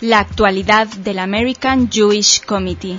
La actualidad del American Jewish Committee.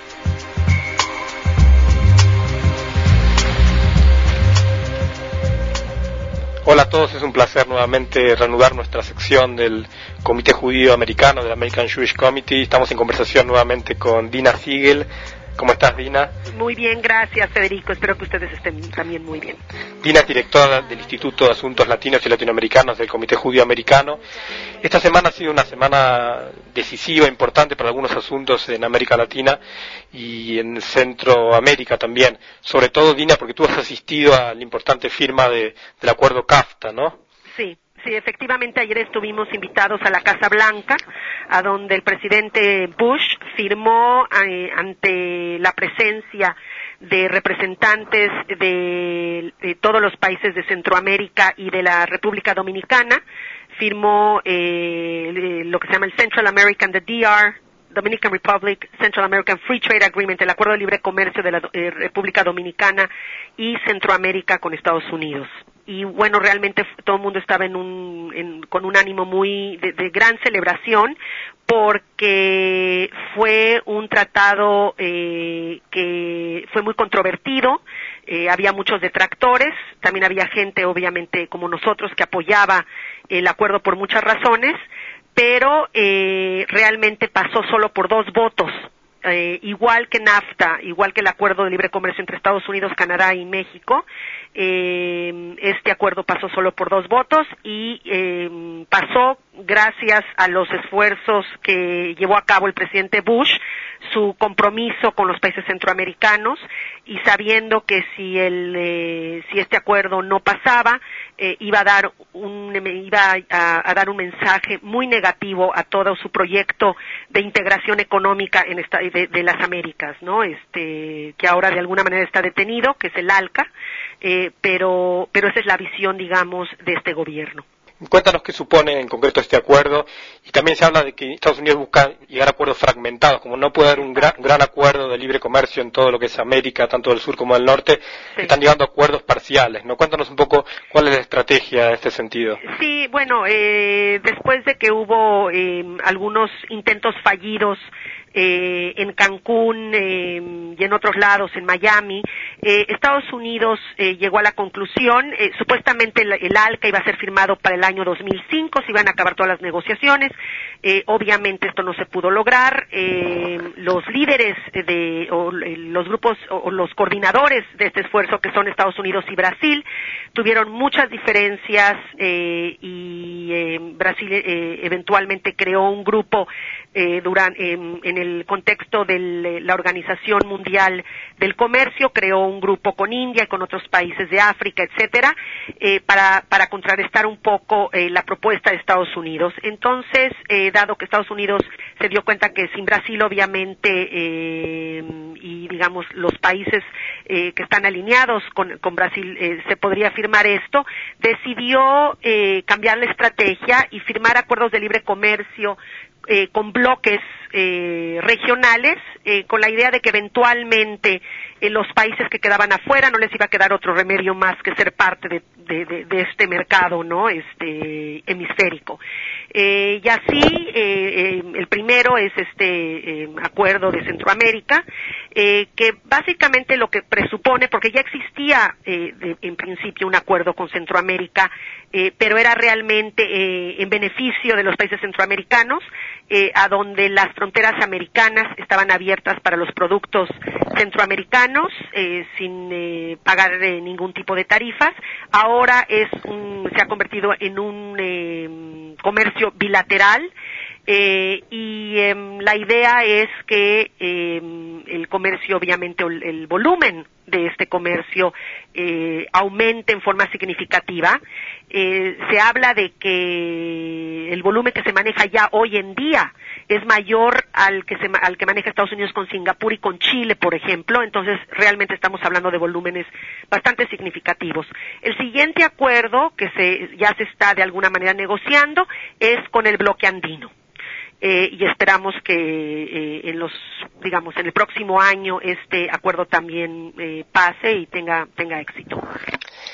Hola a todos, es un placer nuevamente reanudar nuestra sección del Comité Judío Americano, del American Jewish Committee. Estamos en conversación nuevamente con Dina Siegel. ¿Cómo estás, Dina? Muy bien, gracias, Federico. Espero que ustedes estén también muy bien. Dina es directora del Instituto de Asuntos Latinos y Latinoamericanos del Comité Judío Americano. Esta semana ha sido una semana decisiva, importante para algunos asuntos en América Latina y en Centroamérica también. Sobre todo, Dina, porque tú has asistido a la importante firma del acuerdo CAFTA, ¿no? Sí, efectivamente ayer estuvimos invitados a la Casa Blanca, a donde el presidente Bush firmó ante la presencia de representantes de todos los países de Centroamérica y de la República Dominicana, firmó lo que se llama el Central American, the DR, Dominican Republic, Central American Free Trade Agreement, el Acuerdo de Libre Comercio de la República Dominicana y Centroamérica con Estados Unidos. Y bueno, realmente todo el mundo estaba con un ánimo muy de gran celebración, porque fue un tratado que fue muy controvertido, había muchos detractores, también había gente obviamente como nosotros que apoyaba el acuerdo por muchas razones, pero realmente pasó solo por 2 votos. Igual que NAFTA, igual que el Acuerdo de Libre Comercio entre Estados Unidos, Canadá y México, este acuerdo pasó solo por 2 votos y pasó gracias a los esfuerzos que llevó a cabo el presidente Bush, su compromiso con los países centroamericanos y sabiendo que si este acuerdo no pasaba, iba a dar un mensaje muy negativo a todo su proyecto de integración económica de las Américas, ¿no? Que ahora de alguna manera está detenido, que es el ALCA, pero esa es la visión, digamos, de este gobierno. Cuéntanos qué supone en concreto este acuerdo, y también se habla de que Estados Unidos busca llegar a acuerdos fragmentados, como no puede haber un gran acuerdo de libre comercio en todo lo que es América, tanto del sur como del norte, sí. Están llegando a acuerdos parciales, ¿no? Cuéntanos un poco cuál es la estrategia en este sentido. Sí, bueno, después de que hubo algunos intentos fallidos en Cancún y en otros lados, en Miami, Estados Unidos llegó a la conclusión, supuestamente el ALCA iba a ser firmado para el año 2005, se iban a acabar todas las negociaciones, obviamente esto no se pudo lograr, los líderes los grupos o los coordinadores de este esfuerzo, que son Estados Unidos y Brasil, tuvieron muchas diferencias y Brasil eventualmente creó un grupo en el contexto de la Organización Mundial del Comercio, creó un grupo con India y con otros países de África, etcétera, para contrarrestar un poco la propuesta de Estados Unidos. Entonces, dado que Estados Unidos se dio cuenta que sin Brasil, obviamente, y digamos los países que están alineados con Brasil, se podría firmar esto, decidió cambiar la estrategia y firmar acuerdos de libre comercio con bloques regionales, con la idea de que eventualmente los países que quedaban afuera no les iba a quedar otro remedio más que ser parte de este mercado, ¿no? Hemisférico. Y así, el primero es este acuerdo de Centroamérica, que básicamente lo que presupone, porque ya existía en principio un acuerdo con Centroamérica, pero era realmente en beneficio de los países centroamericanos, a donde las fronteras americanas estaban abiertas para los productos centroamericanos sin pagar ningún tipo de tarifas. Ahora se ha convertido en un comercio bilateral, y la idea es que el comercio, obviamente, el volumen de este comercio aumente en forma significativa. Se habla de que el volumen que se maneja ya hoy en día es mayor al que maneja Estados Unidos con Singapur y con Chile, por ejemplo. Entonces, realmente estamos hablando de volúmenes bastante significativos. El siguiente acuerdo que ya se está de alguna manera negociando es con el bloque andino. Y esperamos que en el próximo año este acuerdo también pase y tenga éxito.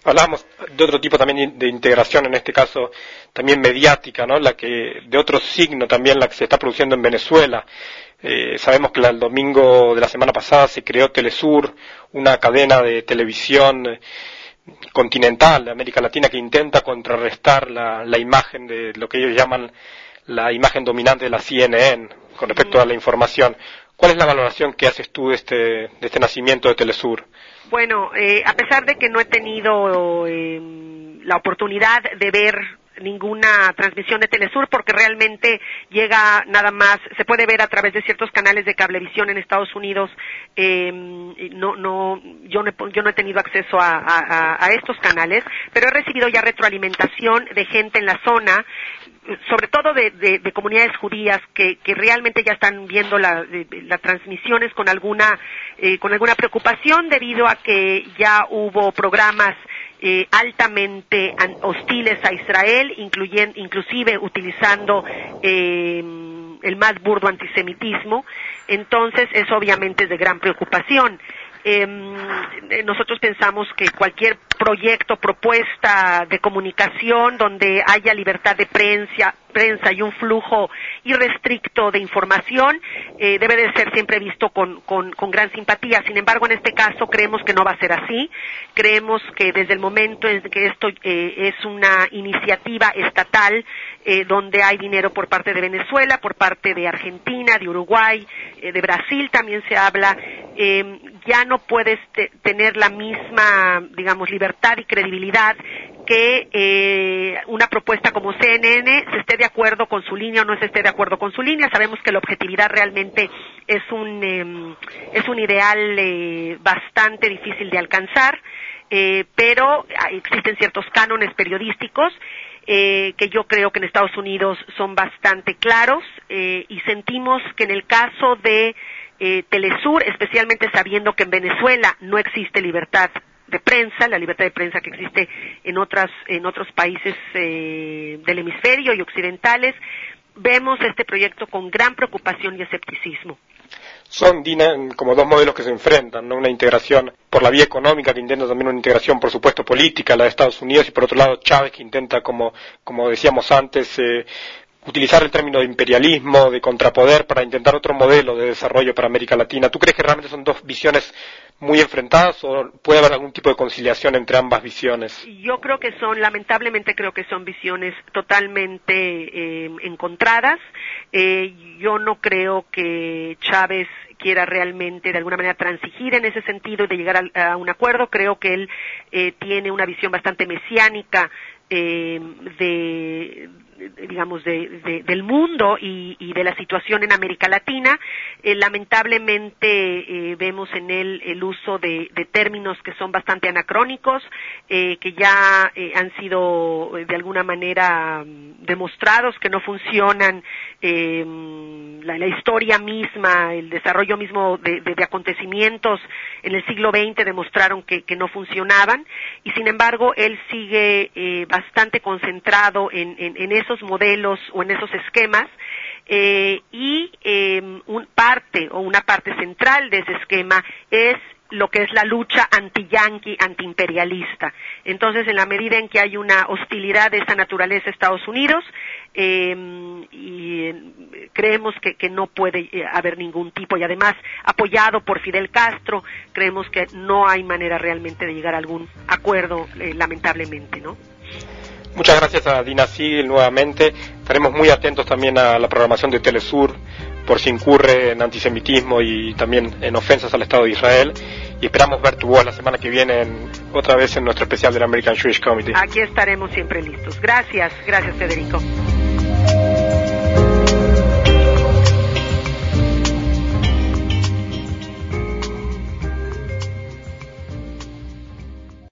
Hablábamos de otro tipo también de integración, en este caso también mediática, ¿no? De otro signo también, la que se está produciendo en Venezuela. Sabemos que el domingo de la semana pasada se creó Telesur, una cadena de televisión continental de América Latina que intenta contrarrestar la imagen de lo que ellos llaman la imagen dominante de la CNN con respecto a la información. ¿Cuál es la valoración que haces tú de este nacimiento de Telesur? Bueno, a pesar de que no he tenido la oportunidad de ver ninguna transmisión de Telesur, porque realmente llega nada más, se puede ver a través de ciertos canales de cablevisión en Estados Unidos. Yo no he tenido acceso a estos canales, pero he recibido ya retroalimentación de gente en la zona, sobre todo de comunidades judías que realmente ya están viendo las transmisiones con alguna preocupación, debido a que ya hubo programas altamente hostiles a Israel, inclusive utilizando el más burdo antisemitismo. Entonces, eso obviamente es de gran preocupación. Nosotros pensamos que cualquier proyecto, propuesta de comunicación donde haya libertad de prensa y un flujo irrestricto de información debe de ser siempre visto con gran simpatía. Sin embargo, en este caso creemos que no va a ser así. Creemos que desde el momento en que esto es una iniciativa estatal, donde hay dinero por parte de Venezuela, por parte de Argentina, de Uruguay, de Brasil también se habla, ya no puedes tener la misma, digamos, libertad y credibilidad que una propuesta como CNN se esté de acuerdo con su línea o no se esté de acuerdo con su línea. Sabemos que la objetividad realmente es un ideal bastante difícil de alcanzar, pero existen ciertos cánones periodísticos que yo creo que en Estados Unidos son bastante claros, y sentimos que en el caso de Telesur, especialmente sabiendo que en Venezuela no existe libertad de prensa, la libertad de prensa que existe en otros países del hemisferio y occidentales, vemos este proyecto con gran preocupación y escepticismo. Son, Dina, como dos modelos que se enfrentan, ¿no? Una integración por la vía económica que intenta también una integración, por supuesto, política, la de Estados Unidos, y por otro lado Chávez, que intenta, como decíamos antes, utilizar el término de imperialismo, de contrapoder, para intentar otro modelo de desarrollo para América Latina. ¿Tú crees que realmente son dos visiones muy enfrentadas o puede haber algún tipo de conciliación entre ambas visiones? Yo creo que lamentablemente creo que son visiones totalmente encontradas. Yo no creo que Chávez quiera realmente de alguna manera transigir en ese sentido y de llegar a un acuerdo. Creo que él tiene una visión bastante mesiánica del mundo y de la situación en América Latina. Lamentablemente vemos en él el uso de términos que son bastante anacrónicos, que ya han sido de alguna manera demostrados que no funcionan. La historia misma, el desarrollo mismo de acontecimientos en el siglo XX demostraron que no funcionaban, y sin embargo él sigue bastante concentrado en esos modelos o en esos esquemas, y una parte central de ese esquema es lo que es la lucha anti-yanqui, anti-imperialista. Entonces, en la medida en que hay una hostilidad de esa naturaleza a Estados Unidos, creemos que no puede haber ningún tipo, y además apoyado por Fidel Castro, creemos que no hay manera realmente de llegar a algún acuerdo, lamentablemente, ¿no? Muchas gracias a Dina Sigel nuevamente. Estaremos muy atentos también a la programación de Telesur, por si incurre en antisemitismo y también en ofensas al Estado de Israel, y esperamos ver tu voz la semana que viene otra vez en nuestro especial del American Jewish Committee. Aquí estaremos siempre listos. Gracias Federico.